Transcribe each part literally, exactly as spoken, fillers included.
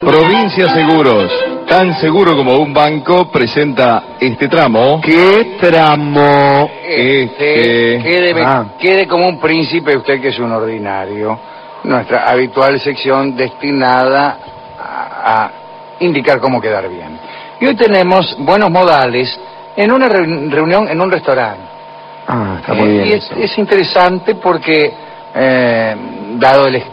Provincia Seguros, tan seguro como un banco, presenta este tramo. ¿Qué tramo? Este... Eh, quede, Ah. quede como un príncipe usted que es un ordinario. Nuestra habitual sección destinada a, a indicar cómo quedar bien. Y hoy tenemos buenos modales en una reunión en un restaurante. Ah, está muy bien Eh, y es, eso. es interesante porque, eh, dado el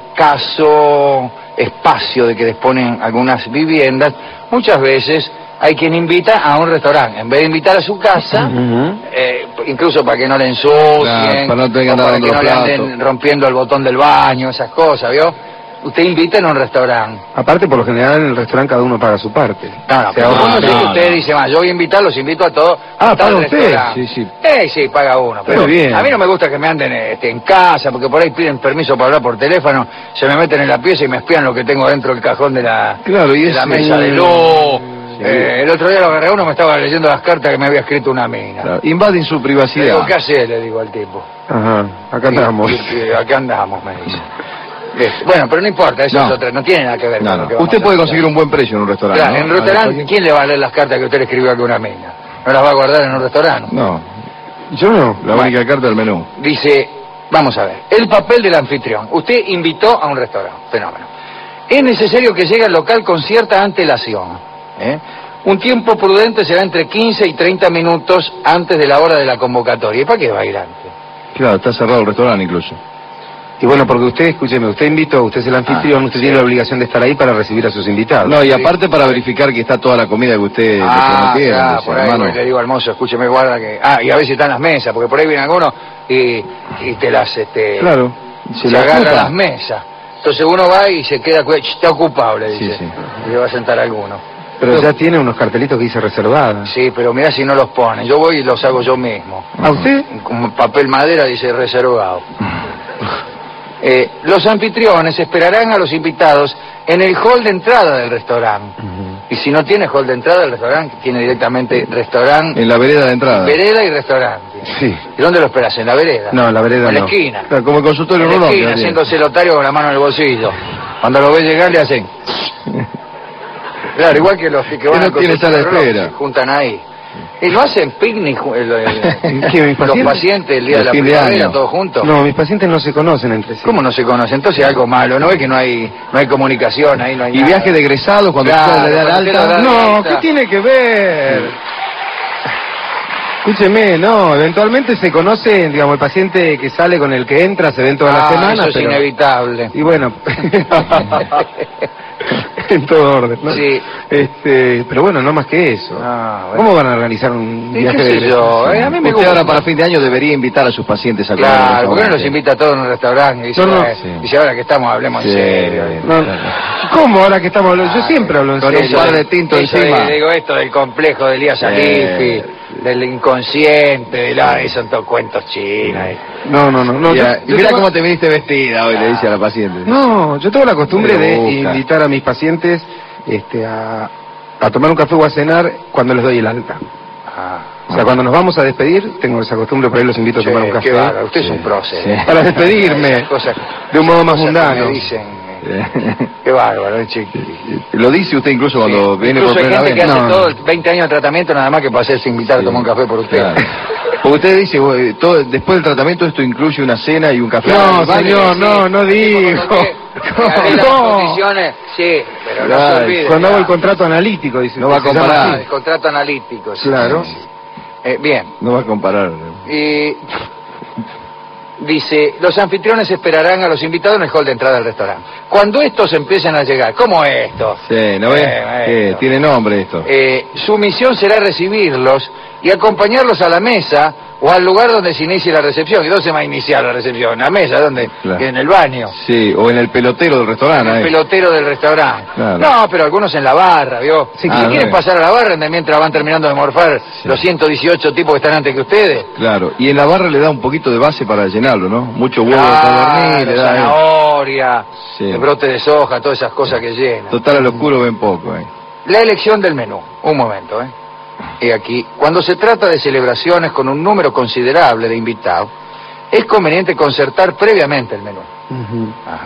escaso espacio de que disponen algunas viviendas, muchas veces hay quien invita a un restaurante, en vez de invitar a su casa, Uh-huh. eh, incluso para que no le ensucien, Claro, para no tener que o andar para dando que no le platos. anden rompiendo el botón del baño, esas cosas, ¿vio? Usted invita en un restaurante. Aparte, por lo general, en el restaurante cada uno paga su parte. No, no, O sea, pero uno- ¿cómo no, es que no, usted no. dice, más, yo voy a invitar, los invito a todos. Ah, a tal ¿paga usted? restaurante. Sí, sí. Eh, sí, paga uno. Pero Muy bien. a mí no me gusta que me anden este, en casa, porque por ahí piden permiso para hablar por teléfono, se me meten en la pieza y me espían lo que tengo dentro del cajón de la, Claro, y de es la mesa un- de luz. Sí. Eh, el otro día lo agarré a uno, me estaba leyendo las cartas que me había escrito una mina. Claro, invaden su Le digo, privacidad. ¿qué hace? Le digo al tipo. Ajá, acá Sí, andamos. sí, sí, acá andamos, me dice. Este, Bueno, pero no importa, eso No. es otra, no tiene nada que ver No, con no. lo que vamos Usted a puede hacer. conseguir un buen precio en un restaurante. Claro, ¿no? en un restaurante, ¿quién le va a leer las cartas que usted le escribió a alguna mina? ¿No las va a guardar en un restaurante? No, Yo no. la única carta del menú. Dice, vamos a ver, el papel del anfitrión. Usted invitó a un restaurante, fenómeno. Es necesario que llegue al local con cierta antelación. ¿eh? Un tiempo prudente será entre quince y treinta minutos antes de la hora de la convocatoria. ¿Y para qué va a ir antes? Claro, está cerrado el restaurante incluso. Y bueno, porque usted, escúcheme, usted invitó, usted es el anfitrión, Ah, usted sí. tiene la obligación de estar ahí para recibir a sus invitados. No, y aparte para verificar que está toda la comida que usted le Ah, prometieron. claro, dice, por ahí hermano. le digo al mozo, escúcheme, guarda que... Ah, y a ver si están las mesas, porque por ahí viene alguno y, y te las... Este, Claro, se, se la agarra ocupa. las mesas. Entonces uno va y se queda... cu- Está ocupado, le Sí, dice. sí. Y le va a sentar alguno. Pero ya tiene unos cartelitos que dice reservada. Sí, pero mira si no los pone. Yo voy y los hago yo mismo. ¿A usted? Con papel madera dice reservado. Eh, los anfitriones esperarán a los invitados en el hall de entrada del restaurante. Y si no tiene hall de entrada del restaurante, tiene directamente restaurante, En la vereda de entrada. vereda y restaurante. Sí. ¿Y dónde lo esperas? ¿En la vereda? No, en la vereda En la no. esquina. Claro, como el consultorio En la Rolón. esquina, que tiene. haciéndose el otario con la mano en el bolsillo. Cuando lo ve llegar le hacen... Claro, igual que los que van no al tiene consultorio sala de Rolón, espera. se juntan ahí. Y no hacen picnic ju- el- el- ¿Qué, mis los pacientes? pacientes el día de El la fin de primavera, año. todos juntos. No, mis pacientes no se conocen entre sí. ¿Cómo no se conocen? Entonces hay algo malo, ¿no ve que no hay no hay comunicación ahí, no hay Y nada? viaje de egresados cuando Claro, usted le da el cuando usted alta. le da- No, alta. ¿qué tiene que ver? Escúcheme, no, eventualmente se conoce, digamos, el paciente que sale con el que entra, se ven todas Ah, las semanas, eso es pero... inevitable. Y bueno, en todo orden, ¿no? Sí. Este, pero bueno, no más que eso. Ah, bueno. ¿Cómo van a organizar un Sí, viaje qué de sé yo, eh, a mí me Usted gusta. ahora para fin de año debería invitar a sus pacientes a comer. Claro, al ¿por qué no los restaurante. invita a todos en un restaurante? Y dice, No, no, eh, sí. dice, ahora que estamos, hablemos Sí. en serio. No, ¿cómo ahora que estamos hablando? Yo siempre hablo en Con un serio. par de tinto Eso encima. de- digo esto del complejo de Elías Sí. Alifi, del inconsciente, de la, esos son todos cuentos chinos. eh. No, no, no. no Mira, yo- y yo mira tengo- cómo te viniste vestida hoy, le dice a la paciente. No, yo tengo la costumbre Me de gusta. invitar a mis pacientes este, a, a tomar un café o a cenar cuando les doy el alta. Ah, O sea, cuando nos vamos a despedir, tengo esa costumbre, por ahí los invito a che, tomar un café. qué bárbaro, usted es Sí, un prócer. sí. eh. Para despedirme, Esas cosas- de un modo más cosas que mundano. me dicen, eh, qué bárbaro, eh, chiqui. Lo dice usted incluso cuando Sí. viene Incluso por hay primera gente vez. que hace No. todo el veinte años de tratamiento nada más que para hacerse invitar Sí. a tomar un café por usted. Claro. Porque usted dice, eh, todo, después del tratamiento esto incluye una cena y un café. No, Vale, señor, sí. no, no digo. Arregla las No. condiciones, sí, pero no Ay, se olvide. Cuando hago el claro. contrato analítico, dice. No va a usted, se llama comparar. Ah, así. el contrato analítico, sí. Claro. Sí, sí. Eh, bien, No va a comparar. y dice, los anfitriones esperarán a los invitados en el hall de entrada del restaurante. Cuando estos empiecen a llegar, ¿cómo es esto? Sí, ¿no ve? Eh, ¿Qué? esto. Tiene nombre esto. Eh, su misión será recibirlos y acompañarlos a la mesa o al lugar donde se inicie la recepción. ¿Y dónde se va a iniciar la recepción? ¿En la mesa? ¿Dónde? Claro. En el baño. Sí, o en el pelotero del restaurante. El ahí. pelotero del restaurante. Claro. No, pero algunos en la barra, ¿vio? Sí, si claro. quieren pasar a la barra, mientras van terminando de morfar Sí. los ciento dieciocho tipos que están antes que ustedes. Claro, y en la barra le da un poquito de base para llenarlo, ¿no? Mucho huevo de Claro, codorniz, le da. eh. zanahoria, Sí. el brote de soja, todas esas cosas que llenan. Total, al oscuro ven poco, ¿eh? La elección del menú. Un momento, ¿eh? Y aquí, cuando se trata de celebraciones con un número considerable de invitados, es conveniente concertar previamente el menú. Ujú. Ajá.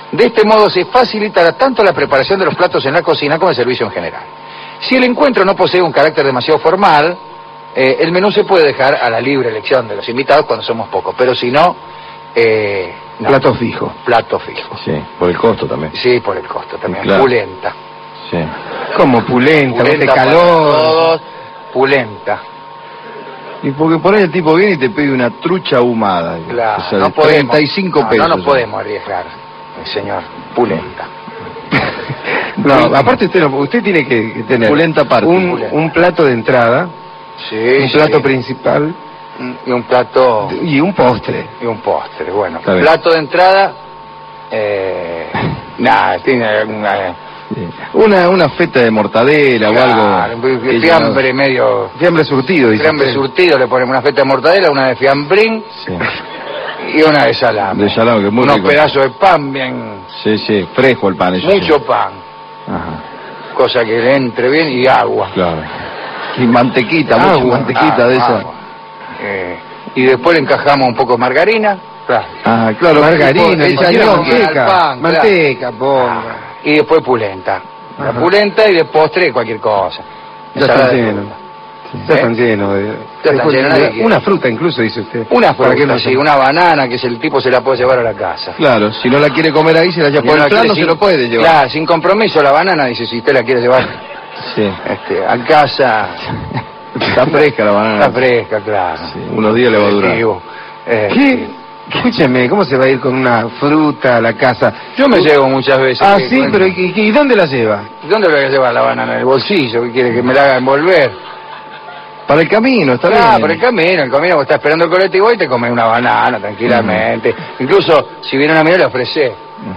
De este modo se facilitará tanto la preparación de los platos en la cocina como el servicio en general. Si el encuentro no posee un carácter demasiado formal, eh, el menú se puede dejar a la libre elección de los invitados cuando somos pocos, pero si no, eh, no. Plato fijo. Plato fijo. Sí, por el costo también. Sí, por el costo también. Claro. Pulenta. Sí. Como pulenta, de Pulenta para calor. todos, pulenta. Y porque por ahí el tipo viene y te pide una trucha ahumada. Claro, o sea, no de podemos, treinta y cinco no, pesos. no nos podemos arriesgar, señor. Pulenta. No, aparte usted, no, usted tiene que, que tener Pulenta aparte. un, Pulenta. un plato de entrada, Sí, un plato sí. principal Y un plato y un postre. y un postre. Bueno, Está bien. plato de entrada, eh, nada, tiene una... Sí. Una, una feta de mortadela o algo. un que fiambre medio... Fiambre surtido, dice Fiambre usted. surtido, le ponemos una feta de mortadela, una de fiambrín Sí. y una de salame. De salame, que es muy Unos rico. pedazos de pan bien... Sí, sí, fresco el pan. Eso Mucho sí. pan, Ajá, cosa que le entre bien, y agua. claro. Y mantequita, mucha Agua, mantequita Agua, de esa. agua. Eh, y después le encajamos un poco de margarina. Claro. Ah, claro. Margarina, tipo, dice, el no, chañón que era manteca, el pan, claro. manteca, ponga. Ah, y después pulenta. La Ajá. pulenta y de postre cualquier cosa. Ya Ensalada están de llenos. fruta. Ya ¿Eh? están llenos de... Ya están después llenos, de- nadie quiere. Una fruta incluso, dice usted. Una ¿Para qué fruta, no sí, se- una banana que es el tipo se la puede llevar a la casa. Claro, si no la quiere comer ahí, se la lleva Si por no el la plano, quiere se sin- lo puede llevar. Claro, sin compromiso la banana, dice, si usted la quiere llevar Sí. este, a casa, Está fresca la banana. está fresca, claro. Sí, unos días le va a durar. Digo, eh, ¿Qué? Escúcheme, ¿cómo se va a ir con una fruta a la casa? Yo me llevo muchas veces. Ah, ¿qué? sí, Bueno, pero ¿y, y dónde la lleva? ¿dónde lo voy a llevar la banana? ¿En el bolsillo? ¿Qué quiere que me la haga envolver? Para el camino, está Ah, bien. por el camino, el camino, vos estás esperando el colectivo y te comes una banana tranquilamente. Incluso, si viene una amiga le ofrece.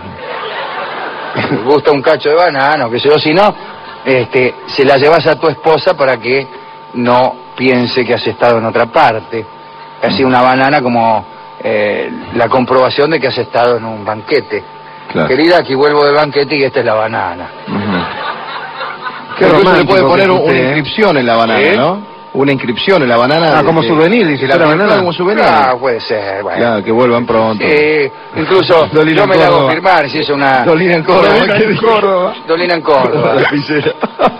Te gusta un cacho de banana, o qué sé yo, si no, este, se la llevas a tu esposa para que no piense que has estado en otra parte. Así una banana como eh, la comprobación de que has estado en un banquete. Claro. Querida, aquí vuelvo del banquete y esta es la banana. Ujú. Qué Incluso le romántico puede poner que es una usted, ¿eh? inscripción en la banana, ¿Eh? ¿no? Una inscripción en la banana. Ah, de como que- souvenir, dice Claro, la banana. claro, como souvenir. Ah, puede ser, bueno. Claro, que vuelvan pronto. Sí, incluso Dolina yo en me la hago Córdoba. firmar si es una... Dolina en Córdoba. Dolina en Córdoba. Dolina en Córdoba. La lapicera.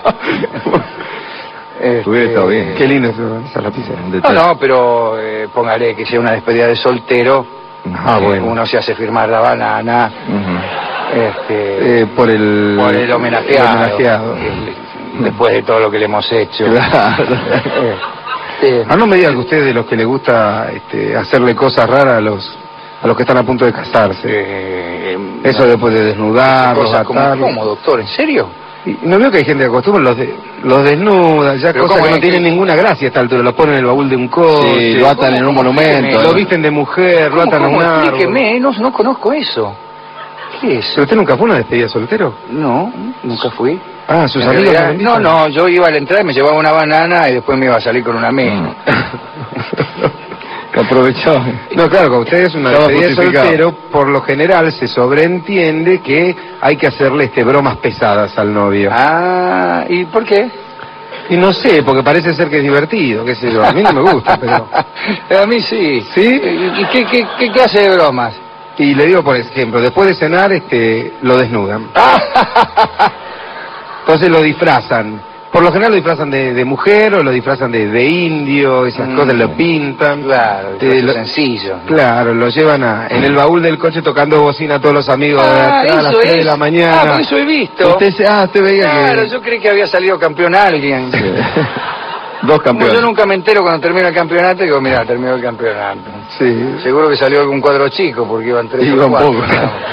Este, Hubiera estado bien. Qué lindo eso, esa lapicera. Un No, detalle. no, pero eh, póngale que sea una despedida de soltero. Ah, eh, bueno. Uno se hace firmar la banana. Ujú. Este, Eh, por el... por el homenajeado. el homenajeado. El- después de todo lo que le hemos hecho. Claro. Este, Ah, no me diga que usted de los que le gusta este, hacerle cosas raras a los a los que están a punto de casarse. eh, Eso después de desnudarlos, cosas como, atarlos. ¿cómo, doctor? ¿En serio? Y no veo que hay gente que acostumbra, los, de, los desnuda, ya Pero cosas ¿cómo que no es tienen que- ninguna gracia a esta altura, los ponen en el baúl de un coche, Sí, lo atan en un monumento. lo visten de mujer, lo ¿Cómo, atan a un cómo? árbol. Explíqueme, no, no conozco eso. ¿Qué es? ¿Pero usted nunca fue a una despedida de soltero? No, nunca fui. Ah, sus En amigos realidad, lo no, invitan. no, yo iba a la entrada y me llevaba una banana y después me iba a salir con una amiga. Que aprovechó. No, claro, cuando usted es una Estaba despedida de justificado. soltero, por lo general se sobreentiende que hay que hacerle este bromas pesadas al novio. Ah, ¿y por qué? Y no sé, porque parece ser que es divertido, qué sé yo. A mí no me gusta, pero... A mí sí. ¿Sí? ¿Y y qué, qué, qué clase de bromas? Y le digo, por ejemplo, después de cenar, este, lo desnudan. Entonces lo disfrazan. Por lo general lo disfrazan de, de mujer o lo disfrazan de, de indio, esas Mm. cosas lo pintan. Claro, Te- es lo- sencillo. Claro, lo llevan a, en el baúl del coche tocando bocina a todos los amigos de Ah, atrás a las eso tres de es. la mañana. Ah, por eso he visto. Usted se- ah, usted veía Claro, que... yo creí que había salido campeón alguien. Sí. Dos Como campeones. yo nunca me entero cuando termina el campeonato, digo, mira, terminó el campeonato. Sí. Seguro que salió algún cuadro chico, porque iban tres o Iban cuatro. pocos.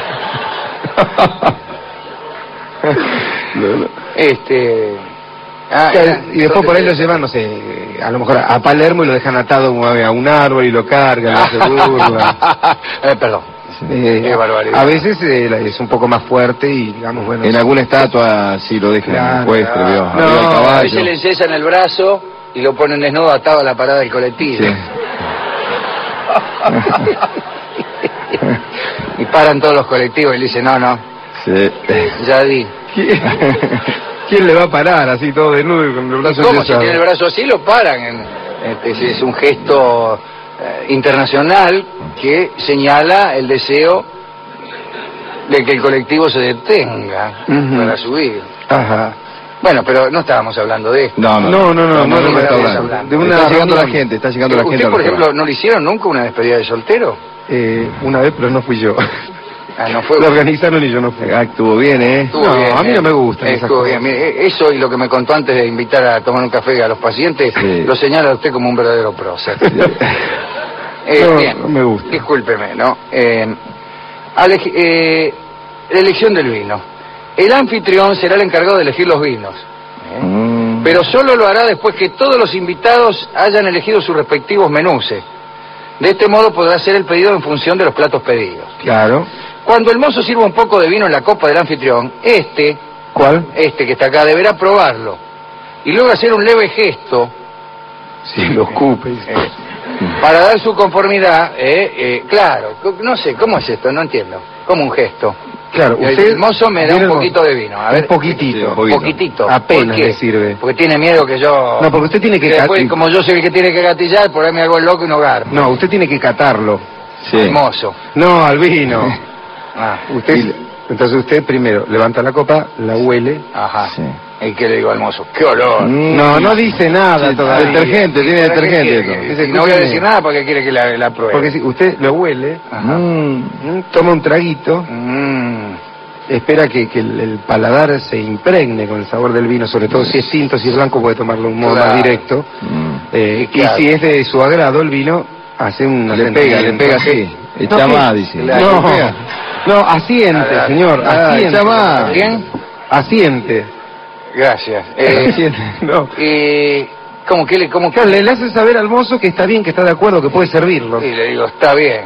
No, no. Este... Ah, Claro, era- y después por ahí lo entonces- llevan, no sé, a lo mejor a Palermo y lo dejan atado a un árbol y lo cargan, lo se burla. eh, perdón. Eh, Qué barbaridad. a veces eh, la- es un poco más fuerte y digamos, bueno... En alguna estatua sí lo dejan Claro, ecuestre, ¿vio? no, Arriba del A caballo. veces le encesan el brazo y lo ponen desnudo atado a la parada del colectivo. Sí. Y paran todos los colectivos y le dicen, no, no, Sí. ya di. ¿Quién, quién le va a parar así todo desnudo y con los brazos ¿Cómo? Si enyesados? tiene el brazo así, lo paran. En- este, es un gesto eh, internacional que señala el deseo de que el colectivo se detenga Ujú. para subir. Ajá. Bueno, pero no estábamos hablando de esto. No, no, No, no, no, no, de un no, restaurante. de una Está llegando la reunión. gente, está llegando la gente. ¿Usted, al por ejemplo, restaurante. no le hicieron nunca una despedida de soltero? Eh, una vez, pero no fui yo. Ah, no fue. Lo organizaron y yo no fui. Ah, estuvo bien, ¿eh? Estuvo No, bien, a mí eh. no me gustan esas Estuvo cosas. bien. Mire, eso y lo que me contó antes de invitar a tomar un café a los pacientes, Sí. lo señala usted como un verdadero prócer. Eh, No, bien, no me gusta. Discúlpeme, ¿no? Eh, ale- eh, la elección del vino. El anfitrión será el encargado de elegir los vinos. ¿eh? Mm. Pero solo lo hará después que todos los invitados hayan elegido sus respectivos menuses. De este modo podrá hacer el pedido en función de los platos pedidos. Claro. Cuando el mozo sirva un poco de vino en la copa del anfitrión, este, ¿Cuál? este que está acá, deberá probarlo. Y luego hacer un leve gesto Sí, lo escupe. eh, para dar su conformidad, eh, eh, claro, co- no sé, ¿cómo es esto? No entiendo. ¿Cómo un gesto? Claro, Y el usted... mozo me da un Miren, poquito de vino. A ver, un poquitito. Sí, un un poquito. poquitito. Apenas ¿Por qué? le sirve. Porque tiene miedo que yo... No, porque usted tiene que... después, cat- como yo soy el que tiene que gatillar, por ahí me hago el loco y no garpo. No, usted tiene que catarlo. Sí. El mozo. No, al vino. Ah, Usted, Y- entonces usted primero levanta la copa, la huele. ajá. Sí. ¿Y qué le digo al mozo? ¡Qué olor! Mm. No, no dice nada Sí, todavía. detergente, tiene ¿Para qué detergente. quiere esto. que- Dice, y no voy a escúcheme. decir nada porque quiere que la, la pruebe. Porque si usted lo huele, Ajá. Mm. mm, toma un traguito, Mm. espera que, que el, el paladar se impregne con el sabor del vino, sobre todo si es tinto, si es blanco puede tomarlo de un modo Claro. más directo. Mm. Eh, Y claro. Y si es de su agrado el vino, hace un Le pega, le pega así. Echa No, más, ¿qué? dice. No, Le pega. no, asiente, Ah, señor, ah, asiente. echa más. ¿Quién? Asiente. Gracias. Eh, Asiente, no. eh, ¿Cómo que le, cómo que Claro, le, le hace saber al mozo que está bien, que está de acuerdo, que puede servirlo. Y le digo, está bien.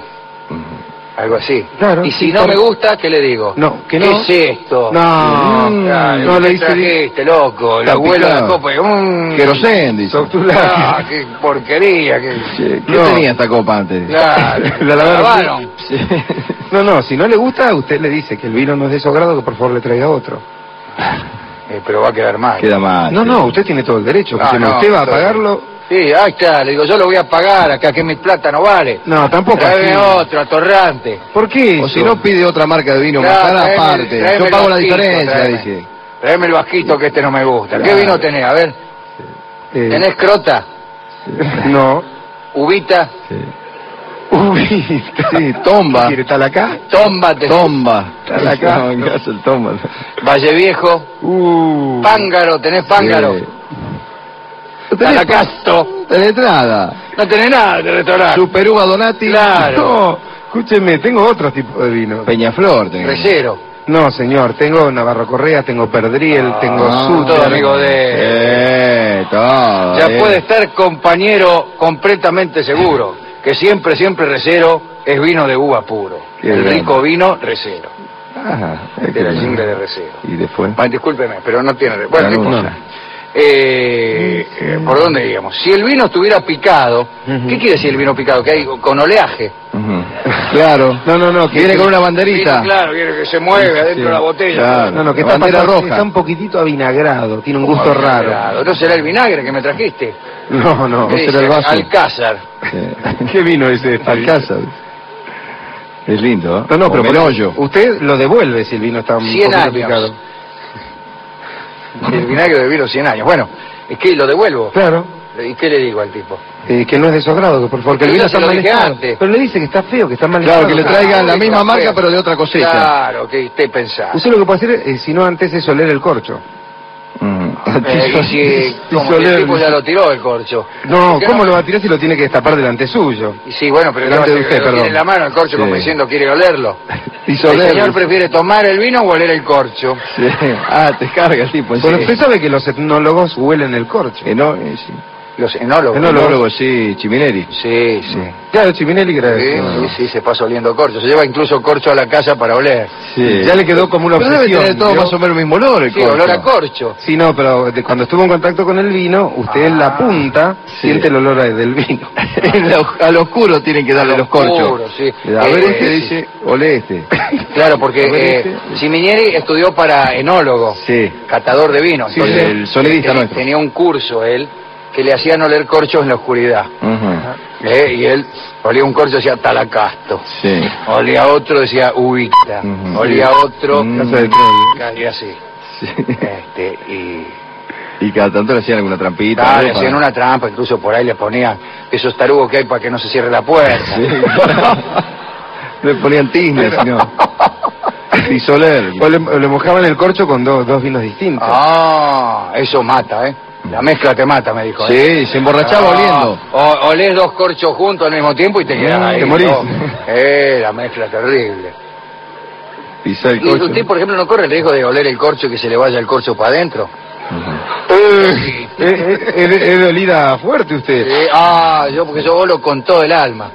Algo así. Claro, Y si sí, no claro. me gusta, ¿qué le digo? No, que ¿Qué no. es esto? No, Mm, Ah, no le ¿qué dice trajiste, loco? La Está abuela de la picado. copa. y, mm, Querosén, dice. Ah, qué porquería. Qué... Sí, ¿Qué No. tenía esta copa antes? Claro, La lavaron. lavaron. Sí. No, no, si no le gusta, usted le dice que el vino no es de su agrado, que por favor le traiga otro. Eh, pero va a quedar mal. Queda mal. No, sí. no, usted tiene todo el derecho. Ah, que no, usted va a entonces- pagarlo. Sí, ahí está. Le digo, yo lo voy a pagar acá, que mi plata no vale. No, tampoco Tráeme así. otro, atorrante. ¿Por qué O eso? si no, pide otra marca de vino Claro, más cara tráeme- aparte. tráeme Yo el pago la vasquito, diferencia, tráeme. dice. Tráeme el vasquito que este no me gusta. ¿Qué Claro. vino tenés? A ver. Eh, ¿Tenés crota? No. ¿Ubita? Sí. Uy, Sí, tomba. ¿Quiere estar acá? ¿Tomba? te- Tomba. Está acá. No, ¿qué hace el tomba? ¿Valle Viejo? Uh. ¿Pángaro? ¿Tenés pángaro? Sí. ¿Talacasto? Tenés nada. No tenés nada de restaurante. Super Uva Donati. Claro. No, escúcheme, tengo otro tipo de vino. Peñaflor tenés. Recero. No, señor, tengo Navarro Correa, tengo Perdriel, Ah, tengo Ah, Suter. todo amigo de... Eh, todo. Ya eh. puede estar compañero completamente seguro que siempre, siempre Recero es vino de uva puro. Qué El grande. rico vino Recero. Ah, es De la que- jingle de Recero. Y después. Ah, discúlpeme, pero no tiene... Bueno, No, no no, importa. Eh, eh, ¿Por dónde íbamos? Si el vino estuviera picado, Ujú. ¿qué quiere decir el vino picado? Que hay con oleaje. Ujú. Claro. No, no, no, que Viene que- con una Vino, banderita. claro, quiere que se mueve adentro Sí, de la botella. claro. No, no, que La está, bandera pasado- roja. está un poquitito avinagrado, tiene un Como gusto avinagrado. raro. ¿No será el vinagre que me trajiste? No, no. ¿Qué será dice? el vaso. Alcázar. Sí. ¿Qué vino es este? Alcázar. Es lindo, ¿eh? No, no, O pero Melollo. usted lo devuelve si el vino está un Cien poquito años. picado. El vinagre de vino cien años. Bueno, es que lo devuelvo. Claro, ¿Y qué le digo al tipo? eh, que no es de su agrado, que por favor, que el Yo vino se está lo mal dije estado. antes. Pero le dice que está feo, que está mal Claro, estado. que le traigan la Ah, misma está marca, feo. pero de otra cosecha. Claro, que usted pensaba. Usted lo que puede hacer, eh, si no antes, es oler el corcho. Mm. Eh, y si, como que el tipo ya lo tiró el corcho. No, ¿Por qué ¿cómo lo va a tirar si lo tiene que destapar delante suyo? Y sí, bueno, pero Delante ¿qué de va a hacer? usted, Lo tiene perdón. en la mano el corcho Sí. como diciendo quiere olerlo. Hizo El oler. señor prefiere tomar el vino o oler el corcho. Sí. Ah, te carga el tipo. Bueno, sí. usted sabe que los etnólogos huelen el corcho. Eh, no, eh, sí. Los enólogos. Enólogos. Enólogo, sí, Chimineri. Sí, sí. Claro, Chiminelli, Sí, gracias. sí, sí, se pasa oliendo corcho. Se lleva incluso corcho a la casa para oler. Sí. Ya le quedó como una Pero debe obsesión. tener todo ¿vio? más o menos el mismo olor el Sí, corcho. olor a corcho. Sí, no, pero de- cuando estuvo en contacto con el vino, usted en la Ah, punta sí. siente el olor a- del vino. En lo- Al oscuro tienen que darle los corchos. Oscuro, sí. A ver, Eh, este sí. dice, ole este. Claro, porque A ver, eh, este. Ciminieri estudió para enólogo, Sí. catador de vino. Sí, el sonidista tenía, nuestro. tenía un curso él que le hacían oler corchos en la oscuridad. Ujú. Eh, y él olía un corcho, decía Talacasto. Sí. Olía otro, decía Ubicta. Ujú. Olía otro, Mm. Casa del Troll. y así. Sí. Este, y Y cada tanto le hacían alguna trampita. ah, ¿no? le hacían Para- una trampa, incluso por ahí le ponían esos tarugos que hay para que no se cierre la puerta. Sí. Le ponían tizne, si no. Y Soler. O le, o le mojaban el corcho con dos, dos vinos distintos. Ah, eso mata, ¿eh? La mezcla te mata, me dijo. ¿eh? Sí, se emborrachaba Ah, oliendo. O, olés dos corchos juntos al mismo tiempo y te quedas Mm, ahí. te morís. ¿no? Eh, la mezcla terrible. Pisar el ¿Y coche. usted, por ejemplo, no corre el riesgo de oler el corcho y que se le vaya el corcho para adentro? Eh, eh, eh, es, de- es de olida fuerte usted. Sí, ah, yo porque yo olo con todo el alma.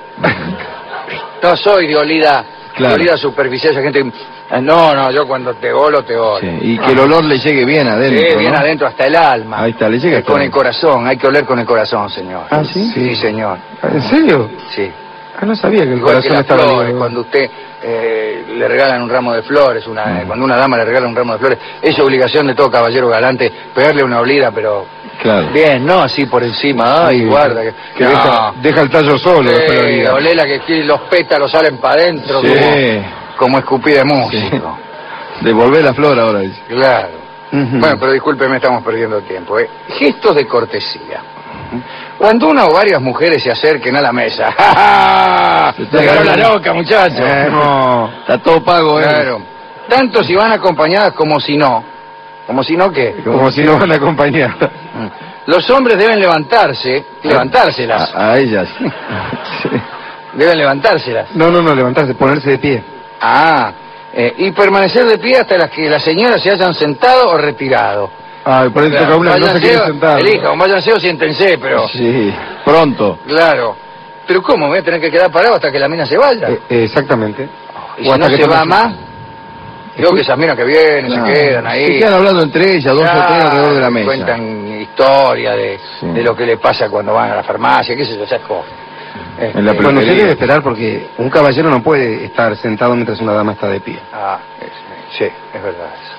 No soy de olida, Claro. de olida superficial, esa gente... No, no, yo cuando te olo, te olo. Sí, y que el olor le llegue bien adentro. Sí, bien ¿no? adentro hasta el alma. Ahí está, le llega Eh, hasta Con el- el corazón, hay que oler con el corazón, señor. ¿Ah, sí? Sí, señor. ¿En serio? Sí. Ah, no sabía que el Igual que corazón las estaba flores, ligado. cuando usted eh, le regalan un ramo de flores, una, Mm. cuando una dama le regala un ramo de flores, es obligación de todo caballero galante pegarle una olida, pero Claro. bien, no así por encima, ay, Sí, guarda que, que no. deja, deja el tallo solo. después de Sí, olida. olela que aquí los pétalos salen para adentro Sí. como, como escupí de músico. Devolver la flor ahora, dice. Claro. Ujú. Bueno, pero discúlpeme, estamos perdiendo tiempo. ¿eh? Gestos de cortesía. Cuando una o varias mujeres se acerquen a la mesa. ¡Ja, ja! Se está Sacaron la agarrando. loca, muchachos. Eh, no. Está todo pago, ¿eh? Claro. Tanto si van acompañadas como si no. Como si no, ¿qué? Como si no van a acompañar. Los hombres deben levantarse, levantárselas. A, a ellas. Sí. Deben levantárselas. No, no, no, levantarse, ponerse de pie. Ah, eh, y permanecer de pie hasta las que las señoras se hayan sentado o retirado. Ay, por eso toca una que no se Váyanse quiere o- sentar. Elijan, váyanse o siéntense, pero... Sí, pronto. Claro. Pero ¿cómo? ¿Me voy a tener que quedar parado hasta que la mina se vaya? Eh, eh, exactamente. y o si hasta no que se tome va su- más, digo que esas minas que vienen, No, se quedan ahí. Se quedan hablando entre ellas, dos o tres Claro, alrededor de la mesa. Cuentan historia de, Sí. de lo que le pasa cuando van a la farmacia, qué sé yo, esas cosas. En la Este, Bueno, se peluquería. debe esperar porque un caballero no puede estar sentado mientras una dama está de pie. ah, es- sí, es verdad eso.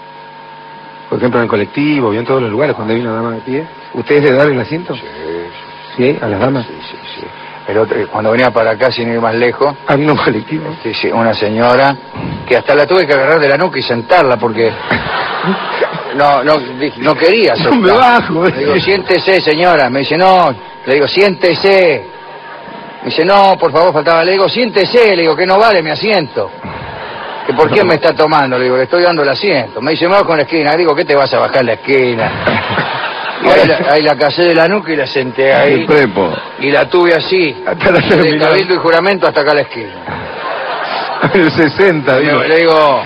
Por ejemplo, en el colectivo y en todos los lugares, cuando hay una dama de pie. ¿Usted es de dar el asiento? Sí, Sí, a las damas. sí, sí, sí. El otro, cuando venía para acá, sin ir más lejos, Había un colectivo. sí, sí, una señora que hasta la tuve que agarrar de la nuca y sentarla porque no no dije, no quería No me soltar. bajo, Le digo, siéntese, señora. Me dice, no. Le digo, siéntese. Me dice, no, por favor, faltaba. Le digo, siéntese. Le digo, que no vale mi asiento. ¿Que por qué me está tomando? Le digo, le estoy dando el asiento. Me dice, me bajo en la esquina. Le digo, ¿qué te vas a bajar en la esquina? Y ahí la, ahí la casé de la nuca y la senté ahí. El prepo. Y la tuve así. Hasta la De terminal. cabildo y juramento hasta acá a la esquina. El sesenta, digo. Le, le digo...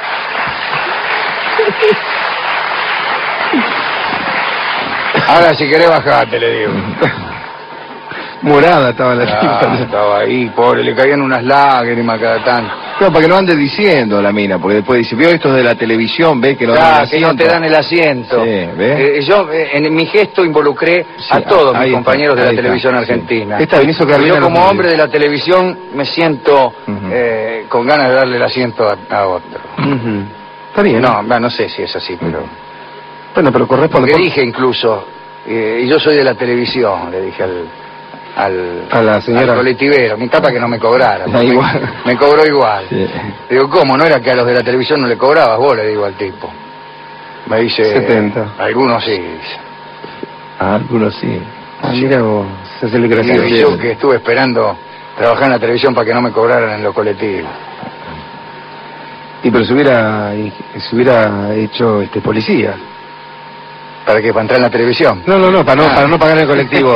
Ahora si querés bajate, le digo. Morada estaba la Ah, tipa. estaba ahí, pobre, le caían unas lágrimas cada tanto. Claro, para que no ande diciendo la mina, porque después dice, vio esto de la televisión, ve que no dan Claro, el que no te asiento. dan el asiento. Sí, ¿ves? Eh, yo, eh, en mi gesto, involucré Sí, a todos ahí mis está, compañeros de la ahí está, televisión sí. argentina. Esta vez hizo quedar Y bien yo, a los como medios. hombre de la televisión, me siento Ujú. eh, con ganas de darle el asiento a, a otro. Ujú. Está bien. No, no, no sé si es así, pero... Bueno, pero corresponde. Porque por- dije incluso, eh, y yo soy de la televisión, le dije al... Al, A la señora. al colectivero, mi tapa que no me cobrara. Da me, igual. me cobró igual. Sí. Digo, ¿cómo? ¿No era que a los de la televisión no le cobrabas vos? Le digo al tipo. Me dice... setenta. Algunos sí. dice. Ah, algunos sí. Ah, mira vos, se hace el Y digo, gracioso. y yo que estuve esperando trabajar en la televisión para que no me cobraran en los colectivos. Y pero se hubiera, y- se hubiera hecho este policía. ¿Para qué? ¿Para entrar en la televisión? No, no, no, para no, Ah. para no pagar el colectivo.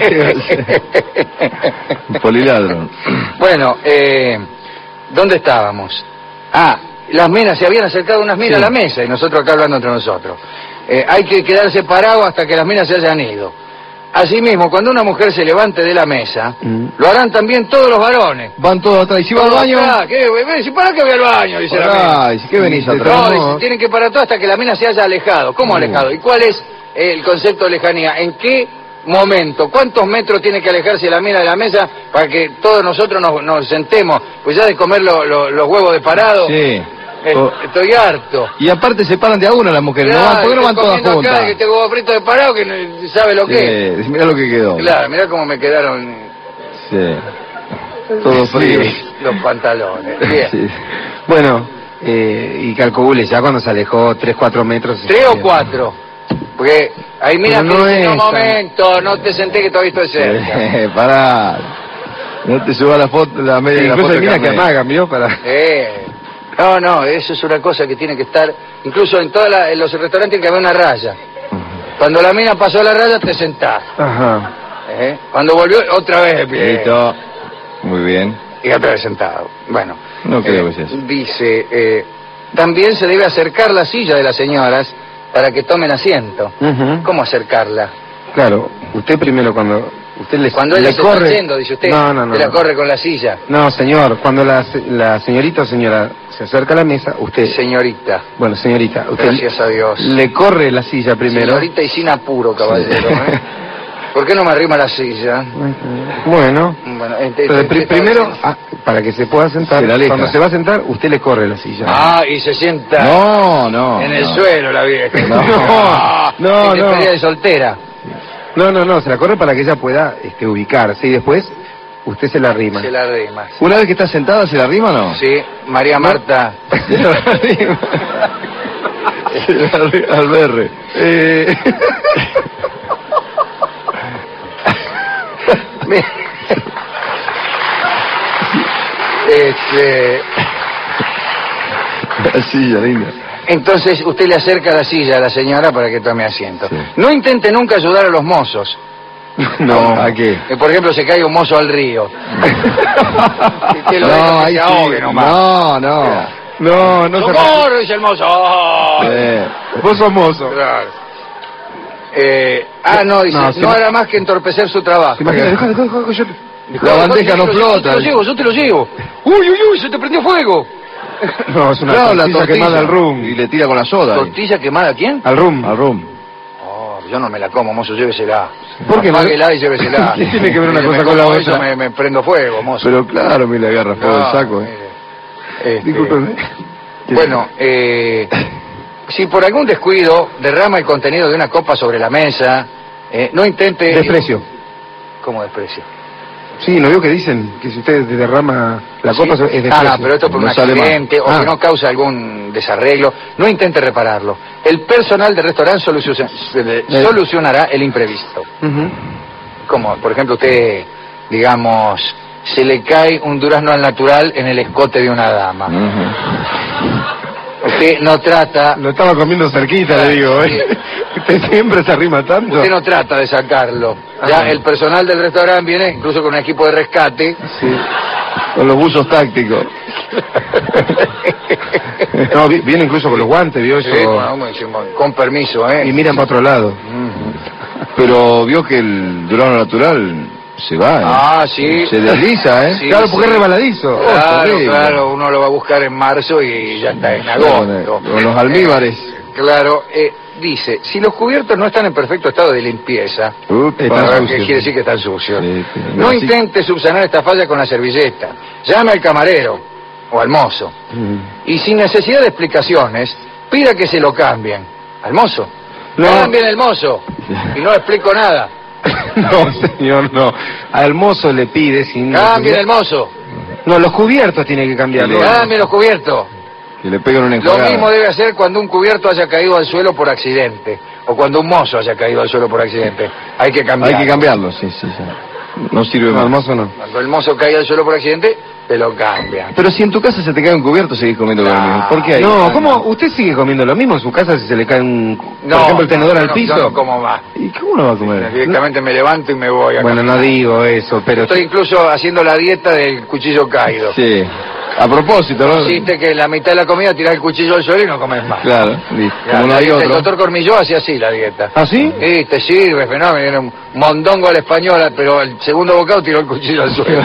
Un poliladro. Bueno, eh, ¿dónde estábamos? Ah, las minas, se habían acercado unas minas Sí. a la mesa y nosotros acá hablando entre nosotros. Eh, hay que quedarse parado hasta que las minas se hayan ido. Asimismo, cuando una mujer se levante de la mesa, Mm. lo harán también todos los varones. Van todos atrás. ¿Y si va al Todos baño? atrás, ¿qué? Ve, si para que voy al baño, dice la mina. Ay, ¿qué venís Sí, atrás? No, no. dice, tienen que parar todo hasta que la mina se haya alejado. ¿Cómo Mm. alejado? ¿Y cuál es el concepto de lejanía? ¿En qué momento? ¿Cuántos metros tiene que alejarse la mina de la mesa para que todos nosotros nos, nos sentemos? Pues ya de comer lo- lo- los huevos de parado, Sí. eh, Oh. estoy harto. Y aparte se paran de a una las mujeres, ¿no Claro, van? ¿Por qué no van estoy todas comiendo acá, juntas? que tengo huevo frito de parado que no sabe lo que es. Sí, mirá lo que quedó. Claro, mirá cómo me quedaron Sí. Todo frío. Sí, los pantalones. Bien. Sí. Bueno, eh, y calcule, ya cuando se alejó tres, cuatro metros... ¿Tres o cuatro? Porque ahí mira Pero que no dice, es un tan- momento, no te senté que todavía estoy cerca. Eh, pará. No te suba la foto, la media de la Incluso foto. mira que que armé. amagan, ¿vio? Para... Eh, no, no, eso es una cosa que tiene que estar, incluso en todos los restaurantes tiene que haber una raya. Cuando la mina pasó la raya te sentás. Ajá. ¿eh? Cuando volvió otra vez de pie. Listo. Muy bien. Y otra vez sentado. Bueno. No creo eh, que sea eso. Dice, eh, también se debe acercar la silla de las señoras para que tomen asiento. Ujú. ¿Cómo acercarla? Claro, usted primero cuando... Usted le, Cuando le ella se corre... está yendo, dice usted, No, no, no. se la no. corre con la silla. No, señor, cuando la, se- la señorita o señora se acerca a la mesa, usted... Señorita. Bueno, señorita, usted... Gracias a Dios. Le corre la silla primero. Señorita y sin apuro, caballero. ¿eh? ¿Por qué no me arrima la silla? Bueno, Bueno, este- pero este- pri- este- primero, ah, para que se pueda sentar, Se la aleja. cuando se va a sentar, usted le corre la silla. Ah, y se sienta No, no. en el no. suelo la vieja. No, no, En no. despedida de soltera. No, no, no, se la corre para que ella pueda este, ubicarse y después usted se la arrima. Se la arrima. Una vez que está sentada, ¿se la arrima o no? Sí, María Marta. Se la arrima. Se la arrima al berre. Eh, Este, La silla, linda. entonces usted le acerca la silla a la señora para que tome asiento. Sí. No intente nunca ayudar a los mozos. No, ¿a qué? Que, por ejemplo, se cae un mozo al río. Que lo deja No, que ahí se sí. ahogue nomás. No, no. no, no se... ¡Socorro! Dice el mozo. ¡Oh! Eh, Vos sos mozo. Claro. Eh, ah, no, dice, No, no, si no- era más que entorpecer su trabajo. Imagínate, deja, deja, deja, yo... Dijo, La "Yo bandeja te no lo llevo, flota". Yo te lo llevo, yo te lo llevo. Uy, uy, uy, se te prendió fuego. No, es una claro, la tortilla tortilla quemada al rum. Y le tira con la soda. ahí. ¿Tortilla quemada a quién? Al rum. Al rum. Oh, yo no me la como, mozo, llévesela. ¿Por qué no? Apáguela y llévesela. ¿Qué tiene que ver una Si cosa me con la como otra? eso, me, me prendo fuego, mozo. Pero claro, me le agarra fuego No, el saco. Eh. mire, este, Discúlpeme. Bueno, eh, si por algún descuido derrama el contenido de una copa sobre la mesa, eh, no intente... Desprecio. ¿Cómo desprecio? Sí, ¿no vio que dicen? Que si usted derrama la ¿Sí? copa es desprecio. Ah, no, pero esto por No un sale mal. accidente o Ah. que no causa algún desarreglo, no intente repararlo. El personal del restaurante soluciona- solucionará el imprevisto. Ujú. Como, por ejemplo, usted, digamos, se le cae un durazno al natural en el escote de una dama. Usted no trata, Lo estaba comiendo cerquita, le digo, ¿eh? Usted siempre se arrima tanto. usted no trata de sacarlo. Ya Ajá. el personal del restaurante viene incluso con un equipo de rescate. Sí. Con los buzos tácticos. No, vi- viene incluso con los guantes, ¿vio eso? Sí, bueno, como decimos, con permiso, ¿eh? Y miran para otro lado. Pero vio que el durazno natural se va. ¿eh? Ah, sí. Se desliza, ¿eh? Sí, Claro, porque sí. es rebaladizo. Claro, terrible. claro, uno lo va a buscar en marzo y ya está en agosto. Con los almíbares. Claro, eh, dice, si los cubiertos no están en perfecto estado de limpieza, Upa. Están para ver sucios. qué quiere decir que están sucios, Sí, sí. no Así- intente subsanar esta falla con la servilleta. Llame al camarero o al mozo. Mm. Y sin necesidad de explicaciones, pida que se lo cambien. ¿Al mozo? No. Cambien el mozo. Y no explico nada. No, señor, no. Al mozo le pide sin... Cambien el mozo. No, los cubiertos tiene que cambiar. Sí. Cambien los cubiertos. Que le pegan una Lo enjuagada. mismo debe hacer cuando un cubierto haya caído al suelo por accidente. O cuando un mozo haya caído al suelo por accidente. Hay que cambiarlo. Hay que cambiarlo, sí, sí, sí. No sirve No, más. al mozo no. Cuando el mozo cae al suelo por accidente, te lo cambian. Pero si en tu casa se te cae un cubierto, seguís comiendo con el No. mismo. ¿Por qué ahí? No, ¿cómo? ¿Usted sigue comiendo lo mismo en su casa si se le cae un... por ejemplo, el tenedor no, al no, piso? Yo no como más. ¿Y cómo lo va a comer? Directamente me levanto y me voy a Bueno, no caminar. digo eso, pero... Estoy incluso haciendo la dieta del cuchillo caído. Sí. A propósito, ¿no? Consiste que la mitad de la comida tirás el cuchillo al suelo y no comes más. Claro, listo. Ya, Como no la hay dieta del otro. doctor Cormilló hacía así la dieta. ¿Ah, sí? Sí, te sirve, fenómeno. Era un mondongo a la española, pero el segundo bocado tiró el cuchillo al suelo.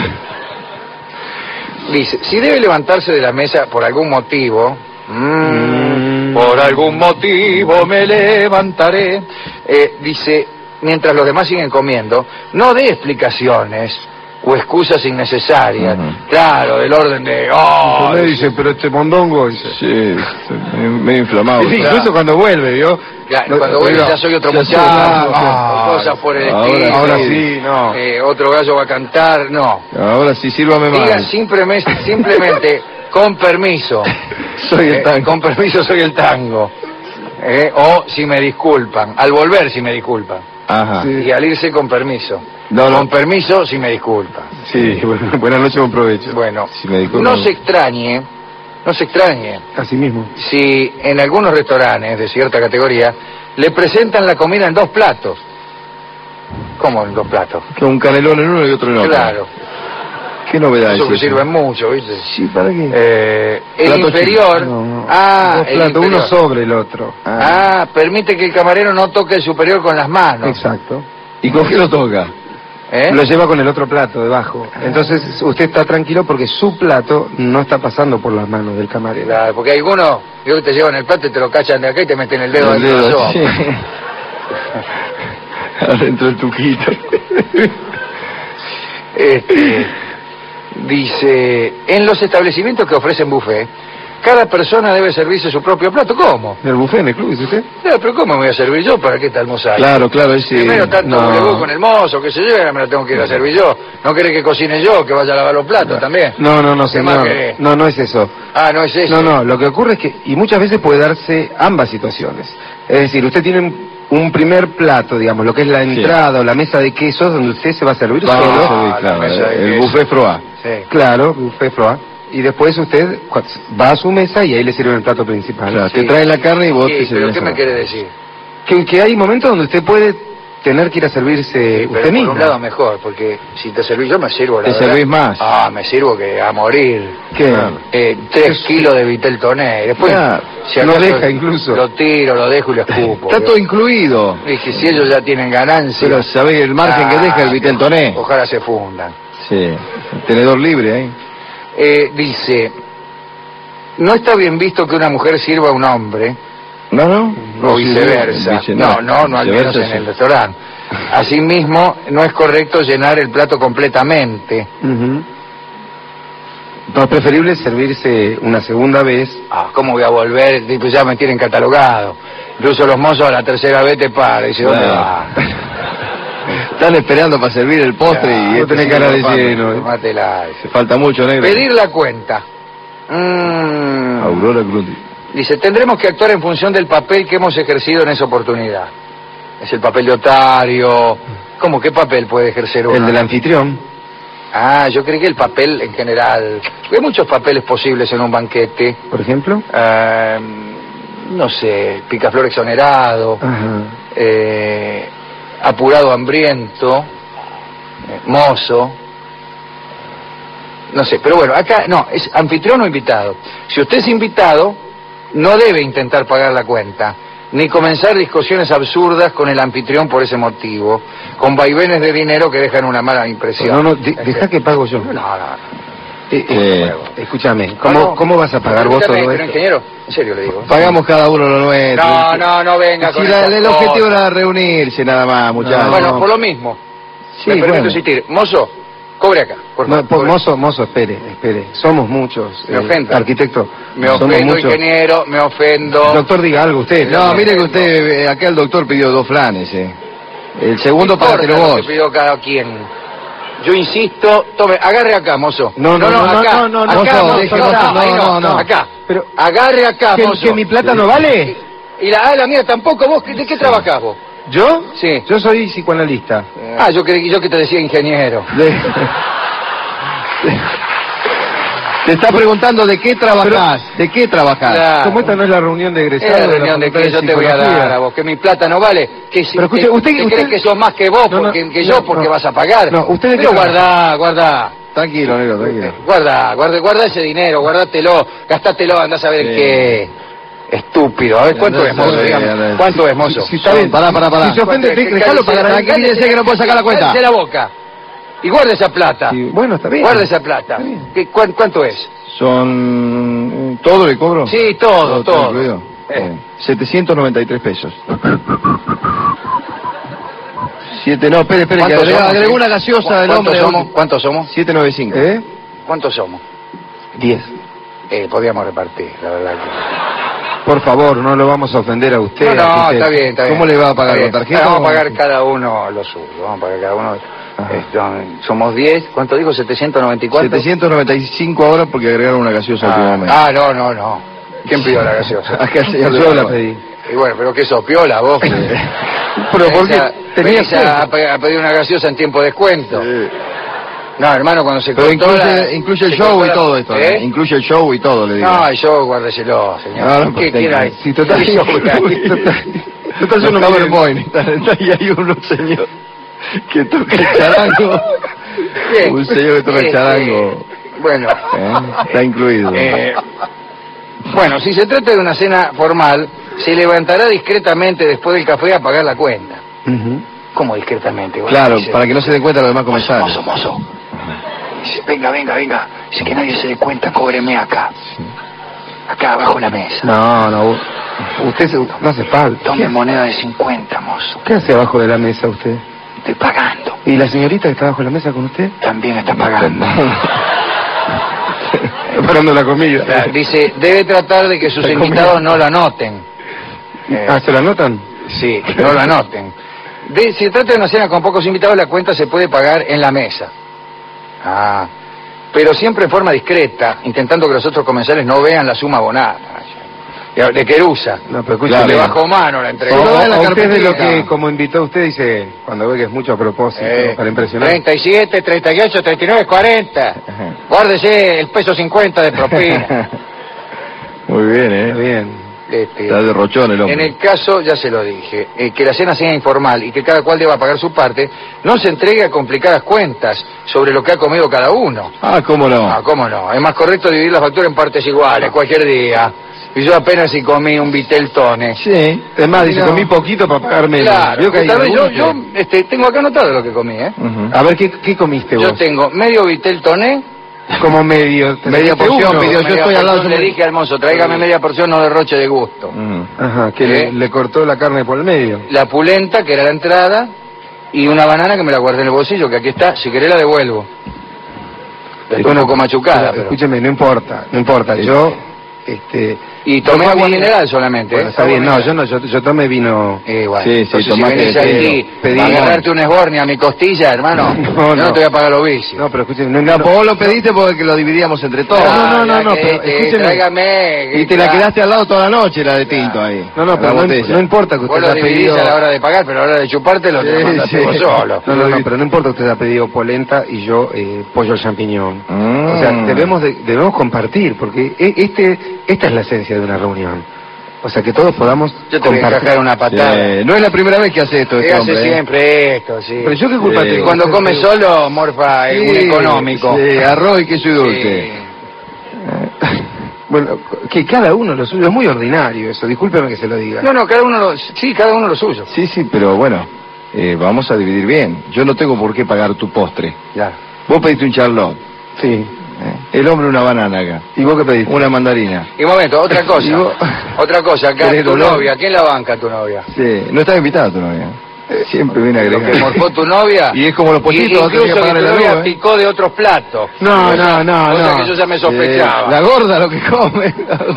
Dice, si debe levantarse de la mesa por algún motivo, mm, Mm. por algún motivo me levantaré, eh, dice, mientras los demás siguen comiendo, no dé explicaciones, o excusas innecesarias. Ujú. Claro, del orden de... Oh, Me dice, pero este mondongo... Dice. Sí, estoy medio, medio inflamado. Sí, claro. incluso cuando vuelve, ¿vio? Claro, cuando vuelve Oiga, ya soy otro ya muchacho, soy- o cosas por el ahora- estilo. Ahora sí, no. Eh, otro gallo va a cantar, no. Ahora sí, sírvame Diga más. simplemente, simplemente con permiso. Soy el Eh, tango. Con permiso soy el tango. Eh, o si me disculpan. Al volver si me disculpan. Ajá. Sí. Y al irse con permiso. No, no. Con permiso si me disculpan. Sí, bueno, buenas noches, buen provecho. Bueno, Si me disculpan. no se extrañe, no se extrañe Así mismo. si en algunos restaurantes de cierta categoría le presentan la comida en dos platos. ¿Cómo en dos platos? Que un canelón en uno y otro en otro. Claro, ¿Qué novedad eso es que eso? sirven mucho, ¿viste? Sí, ¿para qué? Eh, el Plato inferior, chico. No, no. ah, Dos el platos, uno inferior. sobre el otro. Ah, permite que el camarero no toque el superior con las manos. Exacto. ¿Y con qué lo toca? ¿Eh? Lo lleva con el otro plato debajo. Entonces usted está tranquilo porque su plato no está pasando por las manos del camarero. Claro, porque algunos, yo que te llevan el plato y te lo cachan de acá y te meten el dedo El dentro de dedo, la sopa. sí. Adentro del tuquito. Este, dice, en los establecimientos que ofrecen buffet, cada persona debe servirse su propio plato. ¿Cómo? ¿El buffet en el club, dice usted? No, pero ¿cómo me voy a servir yo? ¿Para qué está almorzar? Claro, claro, ese... Primero tanto no. no. con el mozo, que se yo, me lo tengo que ir a servir yo. ¿No querés que cocine yo, que vaya a lavar los platos también? No, no, no, ¿Qué más señor. querés? No, no es eso. Ah, no es eso. No, no, lo que ocurre es que, y muchas veces puede darse ambas situaciones. Es decir, usted tiene un, un primer plato, digamos, lo que es la entrada o la mesa de quesos, donde usted se va a servir Vamos solo. a servir, la claro, mesa de el queso. buffet proa. Sí. Claro, buffet proa. Y después usted cu- va a su mesa y ahí le sirven el plato principal. Claro, Sí. te traen la carne y vos Sí, te pero servís ¿qué me la- quiere decir? Que, que hay momentos donde usted puede tener que ir a servirse Sí, pero usted por mismo. un lado mejor, porque si te servís yo me sirvo, la Te verdad. servís más. Ah, me sirvo que a morir. ¿Qué? Eh, tres kilos de vitel toné. Después, Claro, si no acaso, deja incluso. Lo tiro, lo dejo y lo escupo. Está todo incluido. Es que si ellos ya tienen ganancia. Pero sabés el margen que deja el vitel toné. Ojalá se fundan. Sí, tenedor libre ahí. Eh, dice, no está bien visto que una mujer sirva a un hombre, No, no. o viceversa. Vice- No, no, no, al menos viceversa, en el sí. restaurante. Asimismo, no es correcto llenar el plato completamente. Ujú. No, es preferible servirse una segunda vez. Ah, ¿cómo voy a volver? Tipo, ya me tienen catalogado. Incluso los mozos a la tercera vez te paran y dicen, ¿dónde Claro. va? Están esperando para servir el postre y no este tenés sigue cara de papando. lleno. ¿eh? Mátela. Se falta mucho, negro. Pedir la cuenta. Mm. Aurora Grundy. Dice, tendremos que actuar en función del papel que hemos ejercido en esa oportunidad. Es el papel de otario. ¿Cómo? ¿Qué papel puede ejercer uno? El del anfitrión. Ah, yo creí que el papel en general. Hay muchos papeles posibles en un banquete. Por ejemplo. Eh, no sé, picaflor exonerado, Ajá. eh, apurado hambriento, eh, mozo. No sé, pero bueno, acá no, es anfitrión o invitado. Si usted es invitado, no debe intentar pagar la cuenta, ni comenzar discusiones absurdas con el anfitrión por ese motivo, con vaivenes de dinero que dejan una mala impresión. No, no, de- deja que pago yo. No, no, no. Eh, Sí. eh, escúchame, ¿cómo, No, no. ¿cómo vas a pagar vos todo Permítame, pero esto? ingeniero, en serio le digo. Pagamos cada uno lo nuestro. No, no, no venga con Si la- esas el objetivo cosas. era reunirse nada más, muchachos. Bueno, por lo mismo. Sí, Me permito bueno. insistir. Mozo, cobre acá, por No, favor. po- cobre. mozo, mozo, espere, espere. Somos muchos. Me ofendo. Arquitecto. Me somos ofendo, muchos. ingeniero, me ofendo. Doctor, diga algo usted. No, mire que usted, eh, acá el doctor pidió dos flanes, eh. El segundo No importa págatelo lo vos. que pidió cada quien. Yo insisto, tome, agarre acá, mozo. No, no, no, acá, no, no, no, acá, no, mozo, deje, no, mozo, no, ahí no, no. acá. Pero- Agarre acá, ¿Que, mozo. que mi plata no vale? Y la, ah, la mía tampoco, vos, ¿de qué trabajás vos? ¿Yo? Sí. Yo soy psicoanalista. Ah, yo creí yo que te decía ingeniero. De- Te está preguntando de qué trabajás, de qué trabajás. Claro. Como esta no es la reunión de Es egresados la de la reunión de Facultad que yo te voy a Psicología. dar a vos, que mi plata no vale. Que si Pero escuche, que- usted- que usted- crees que sos más que vos, No, no, porque, que no, yo porque no. vas a pagar. No, usted de qué Pero trabaja. guardá, guardá. Tranquilo, negro, tranquilo. Guarda, guarda, guarda ese dinero, guardátelo, gastátelo, andás a ver Sí. qué. Estúpido. A ver, ¿cuánto es, mozo? Sí, Dígame. andá. ¿Cuánto es, mozo? Si está bien. Pará, pará, pará. Si se ofende, ¿Cuánto es? de- dejalo pagar. Cállese, Tranquilícese que no puedo sacar la cuenta. cállese la boca. Y guarda esa plata. Sí, bueno, está bien. Guarda esa plata. Está bien. ¿Qué- cuán- ¿Cuánto es? Son... ¿Todo le cobro? Sí, todo, todo. incluido. Eh. Eh, setecientos noventa y tres pesos. Siete, no, espere, espere, que ¿Cuántos agregó, somos? agregó una gaseosa del ¿Cuántos hombre. somos? ¿Cuántos somos? siete noventa y cinco. ¿Eh? ¿Cuántos somos? Diez. Eh, podríamos repartir, la verdad que... Por favor, no lo vamos a ofender a usted. No, no, arquitecto. está bien, está bien. ¿Cómo le va a pagar, Está con bien. tarjeta Vamos o- a pagar cada uno lo suyo, vamos a pagar cada uno... Ajá. Esto, somos diez, ¿cuánto dijo? ¿setecientos noventa y cuatro? setecientos noventa y cinco ahora porque agregaron una gaseosa al Ah, último momento. ah, no, no, no. ¿Quién pidió la gaseosa? Acá el señor Yo la León. pedí. Y bueno, pero que sos piola vos. que- Pero venís porque a- tenía venís a, a pe- a pedir una gaseosa en tiempo de descuento. Sí. No, hermano, cuando se Pero cortó incluye, la- incluye el se show cortó y la- todo esto. ¿Eh? ¿eh? Incluye el show y todo, le digo. No, el show, guárdeselo, señor. No, no, ¿Qué pues, quiera? tenga- Si total, ¿Qué show hay? total, total, yo Los no me PowerPoint. Y hay uno, señor, que toca el charango. Bien. Un señor que toca el Este, charango. Bueno, ¿eh? Está incluido. eh, bueno, si se trata de una cena formal, se levantará discretamente después del café a pagar la cuenta. Ujú. ¿Cómo discretamente? Bueno, Claro, dice, para que no se den cuenta los demás mozo, comensales. mozo, mozo. Dice, venga, venga, venga. Dice que nadie se dé cuenta, cóbreme acá. Acá abajo de la mesa. No, no. Usted se- no hace falta. Tome moneda de cincuenta, mozo. ¿Qué hace abajo de la mesa usted? Estoy pagando. ¿Y la señorita que está abajo de la mesa con usted? También está pagando. Esperando la comida. Claro, dice, debe tratar de que sus La comida. invitados no la noten. Eh, Ah, ¿se la notan? Sí, no la noten. De, si se trata de una cena con pocos invitados, la cuenta se puede pagar en la mesa. Ah, pero siempre en forma discreta, intentando que los otros comensales no vean la suma abonada. De Querusa. No, pero escuche, Claro. De le bajo mano la O, entregó. Solo o- ve la o usted de lo carpetita. que, como invitó usted, dice, cuando ve que es mucho a propósito, Eh, para impresionar. treinta y siete, treinta y ocho, treinta y nueve, cuarenta. Ajá. Guárdese el peso cincuenta de propina. Muy bien, Está ¿eh? bien. Este, Está de rochón el en hombre. el caso, ya se lo dije, eh, que la cena sea informal y que cada cual deba pagar su parte, no se entregue a complicadas cuentas sobre lo que ha comido cada uno. Ah, ¿cómo no? Ah, ¿cómo no? Es más correcto dividir la factura en partes iguales, cualquier día. Y yo apenas si comí un vitel tone. Sí. Es más, dice, No. comí poquito para pagar menos. Claro, Vio que hay tal vez yo, algunos yo este, tengo acá anotado lo que comí, ¿eh? Ujú. que- A ver, ¿qué, qué comiste Yo vos? tengo medio vitel toné. Como medio. ¿te Media comiste porción, uno? pidió, yo media estoy al lado, porción, yo le me- dije al mozo, tráigame media porción, no derroche de gusto. Ujú. Ajá, que ¿Eh? le, le cortó la carne por el medio. La pulenta, que era la entrada, y una banana que me la guardé en el bolsillo, que aquí está, si querés la devuelvo. Está un poco machucada, pero... Escúcheme, no importa, no importa. Yo, este... Y tomé yo agua comí- mineral solamente. Bueno, ¿eh? está Agua bien, no, mineral. yo no, yo, yo tomé vino... Eh, bueno, Sí, sí, entonces si tomate venís de aquí pedí- a agarrarte un esborne a mi costilla, hermano, No, yo no, no. te voy a pagar los vicios. No, pero escúcheme, no, No, no, pues vos lo pediste porque lo dividíamos entre todos. No, no, no, ya no, que pero te- escúcheme. Tráigame... Y te la claro. quedaste al lado toda la noche, la de tinto ahí. no, no, la pero no, botella. no importa que Vos usted lo haya dividís pedido... a la hora de pagar, pero a la hora de chuparte lo te Sí, lo mandaste sí. vos solo. No, no, no, pero no importa que usted haya pedido polenta y yo eh, pollo al champiñón. Mm. O sea, debemos de- debemos compartir, porque e- este esta es la esencia de una reunión. O sea, que todos podamos Yo te voy a compartir. encajar una patada. Sí, no es la primera vez que hace esto Se este hace hombre. ¿eh? siempre esto, sí. Pero yo qué culpa Sí. tengo. Cuando Usted- come solo, morfa, es Sí, un económico. Sí, arroz y queso y dulce. Sí. Bueno, que cada uno lo suyo, es muy ordinario eso, discúlpeme que se lo diga. No, no, cada uno lo... Sí, cada uno lo suyo. Sí, sí, pero bueno, eh, vamos a dividir bien. Yo no tengo por qué pagar tu postre. Ya. Vos pediste un charlotte, Sí. ¿eh? El hombre una banana acá, ¿Y vos qué pediste? una mandarina. Y un momento, otra cosa. Y vos- Otra cosa, acá ¿Querés tu dolor? novia, ¿quién la banca tu novia? Sí, no estaba invitada tu novia. Siempre viene a Lo que agregar. morfó tu novia. Y es como los pollitos, Y vos tenés incluso que que pagarle tu la novia luz, ¿eh? picó de otros platos. No, Cosa- no, no, cosa no. que yo ya me sospechaba. Sí, la gorda lo que come.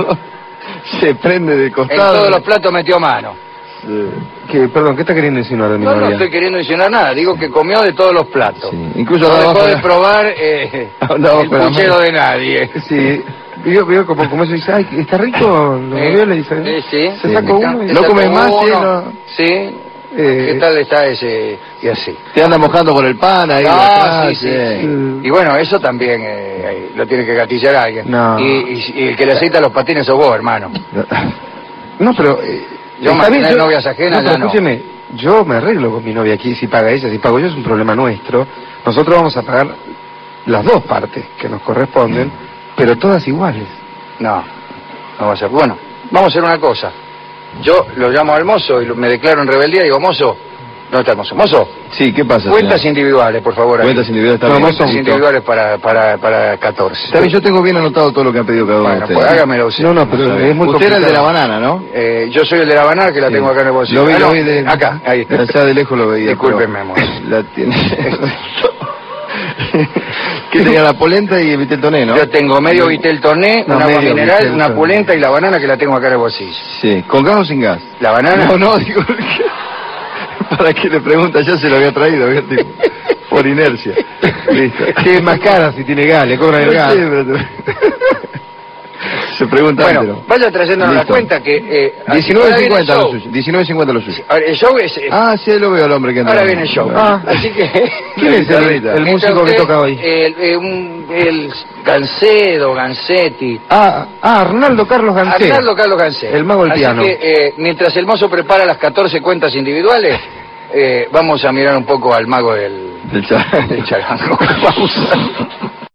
Se prende de En costado. todos los platos metió mano. Sí. Que, perdón, ¿qué está queriendo insinuar de mi No, no novia? estoy queriendo insinuar nada, digo que comió de todos los platos. Sí, incluso No andaba dejó de abajo- probar eh, Andaba el con la puchero mano. de nadie. Sí, vio, vio como, como eso dice, ay, está rico, lo Eh, vio, le dice, eh, sí. se Sí, sacó me uno y... ¿No comes más, uno. cielo? Sí. Eh, ¿Qué tal está ese? Y así. Te anda mojando con el pan ahí. Ah, atrás, sí, sí, eh. sí. Mm. Y bueno, eso también eh, lo tiene que gatillar alguien. No. Y, y- y el que le aceita los patines sos vos, hermano. No, pero... eh, Yo está mantener bien, novias ajenas pero ya no. escúcheme, yo me arreglo con mi novia aquí, si paga ella, si pago yo, es un problema nuestro. Nosotros vamos a pagar las dos partes que nos corresponden, pero todas iguales. No, no va a ser. Bueno, vamos a hacer una cosa. Yo lo llamo al mozo y lo- me declaro en rebeldía y digo, mozo, No está el mozo. Mozo, Sí, ¿qué pasa? cuentas señor? individuales, por favor. aquí. Cuentas individuales No, también. mozo. Cuentas individuales para, para, para catorce. Está bien, yo tengo bien anotado todo lo que han pedido cada uno Bueno, de pues ustedes. hágamelo usted. No, no, pero Está bien. es muy Usted era el de la complicado. banana, ¿no? Eh, yo soy el de la banana que la Sí. tengo acá en el bolsillo. Lo vi, Ah, lo no, vi de... Acá, ahí está. Allá de lejos lo veía. Discúlpeme, pero mozo. La tiene... ¿Qué tenía la polenta y el vitel toné, no? Yo tengo medio vitel toné, No, un agua medio mineral, vitel una toné. polenta y la banana que la tengo acá en el bolsillo. Sí, ¿con gas o sin gas? ¿La banana? No, no, digo... ¿Para qué le pregunta? Ya se lo había traído, ¿viste? Por inercia. Listo. Sí, es más cara si tiene gas, le cobran el gas. Sí, pero... Se pregunta Bueno, antes, ¿no? vaya trayéndonos la Listo. cuenta que... Eh, diecinueve ahora viene el cincuenta lo show. suyo. diecinueve cincuenta lo suyo. Ahora, el show es... eh, Ah, sí, lo veo al hombre que anda. ahora viene el show. Ah, Así que... ¿Quién es el, el Mientras músico que usted, toca hoy? El, eh, un- el Gancedo, Gancetti. Ah, ah, Arnaldo Carlos Gansé. Arnaldo Carlos Gancedo. El mago del Así piano. que, eh, mientras el mozo prepara las catorce cuentas individuales, eh, vamos a mirar un poco al mago del, del charango. del charango. Vamos a...